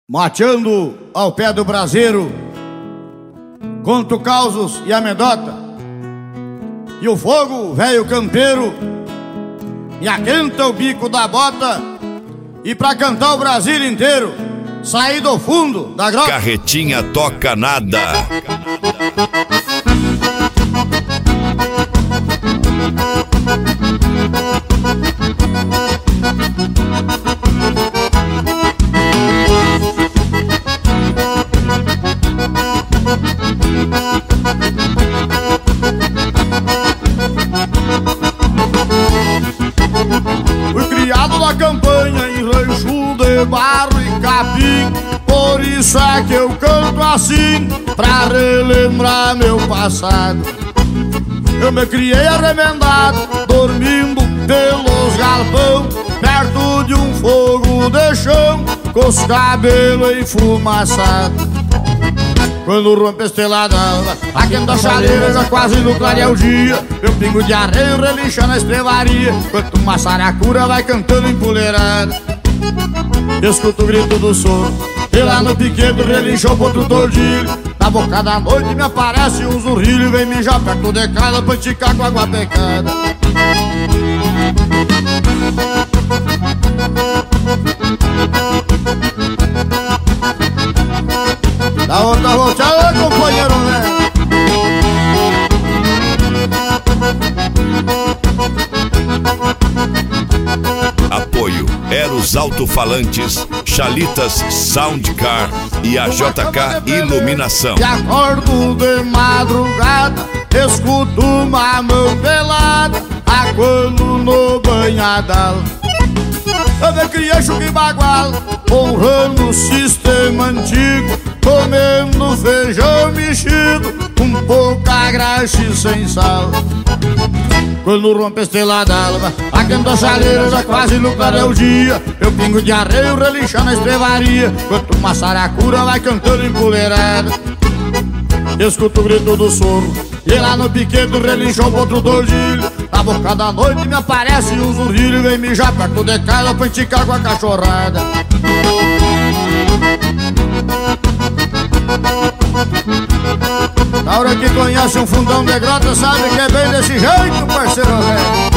Mateando ao pé do braseiro, conto causos e amedota, e o fogo, velho campeiro, me aquenta o bico da bota. E pra cantar o Brasil inteiro, saí do fundo da grota. Carretinha toca nada. Fui criado na campanha em rancho de barro e capim, por isso é que eu canto assim, pra relembrar meu passado. Eu me criei arremendado, dormindo pelos galpão, perto de um fogo de chão, com os cabelos enfumaçados. Quando rompe a estrela d'alva, aquenta a chaleira, já quase no clarear o dia, meu pingo de areia relincha na estrevaria, enquanto uma saracura vai cantando empoleirada. Escuto o grito do sono, e lá no piquedo relincha o potro tordilho. Na boca da noite me aparece um zurrilho, vem mijar perto de casa pra esticar com água pecada. Da outra volteada, companheiro, né? Apoio Eros Alto-Falantes, Chalitas Soundcar e a JK Iluminação. E acordo de madrugada, escuto uma mão pelada, aquando no banhadal. Eu me criei chuca e bagual, honrando o sistema antigo, comendo feijão mexido, com pouca graxa e sem sal. Quando rompe a estrela d'alva, aquenta a chaleira, já quase no clarear o dia, meu pingo de areia relincha na estrevaria, enquanto uma saracura vai cantando empoleirada. Escuto o grito do soro, e lá no piquedo relincha o potro tordilho. Na boca da noite me aparece um zurrilho, vem mijar perto de casa pra esticar com a cachorrada. Na hora que conhece um fundão de grota, sabe que é bem desse jeito, parceiro velho.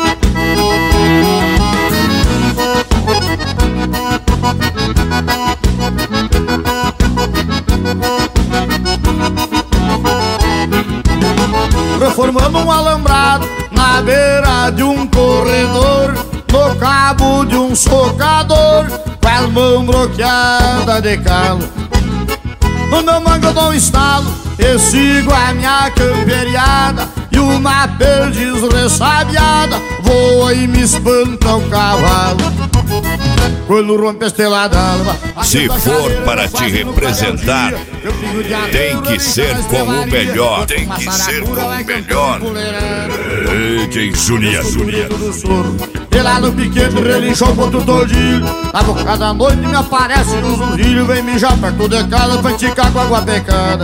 Reformando um alambrado na beira de um corredor, no cabo de um socador, com as mãos bloqueadas de calo. No meu mango eu dou um estalo e sigo a minha camperiada, e uma perdiz ressabiada voa e me espanta o cavalo. Quando rompe a estrela d'alva, se for para te representar, tem que ser com o melhor. Tem que ser com o melhor. Quem Julia. E lá no piquedo relincha o potro tordilho. Na boca da noite me aparece um zurrilho, vem mijar perto de casa pra esticar com água pecada.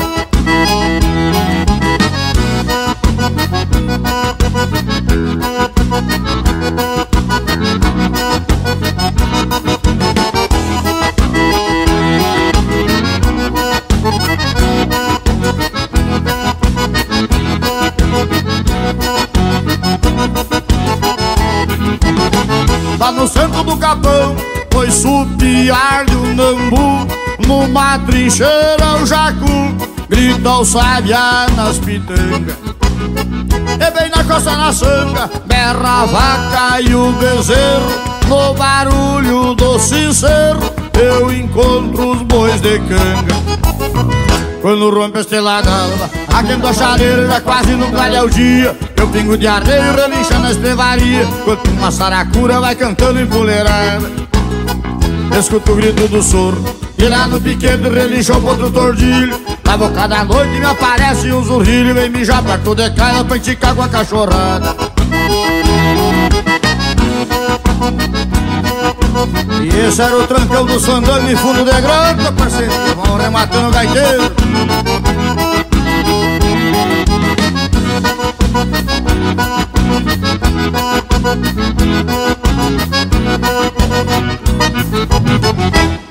Lá no centro do capão, foi supiar de um nambu, numa trincheira o jacu grita o sabiá nas pitangas. E bem na costa na sanga, berra a vaca e o bezerro, no barulho do sincero eu encontro os bois de canga. Quando rompe a estrela d'alva, aquenta a chaleira, já quase no clarear o dia, meu pingo de areia relincha na estrevaria, enquanto uma saracura vai cantando empoleirada. Escuto o grito do soro, e lá no piquedo relincha o potro tordilho. Na boca da noite me aparece um zurrilho, vem mijar perto de casa pra esticar com a cachorrada. E esse era o trancão do sandango em fundo de grota, parceiro, vão rematando o gaiteiro. Thank you.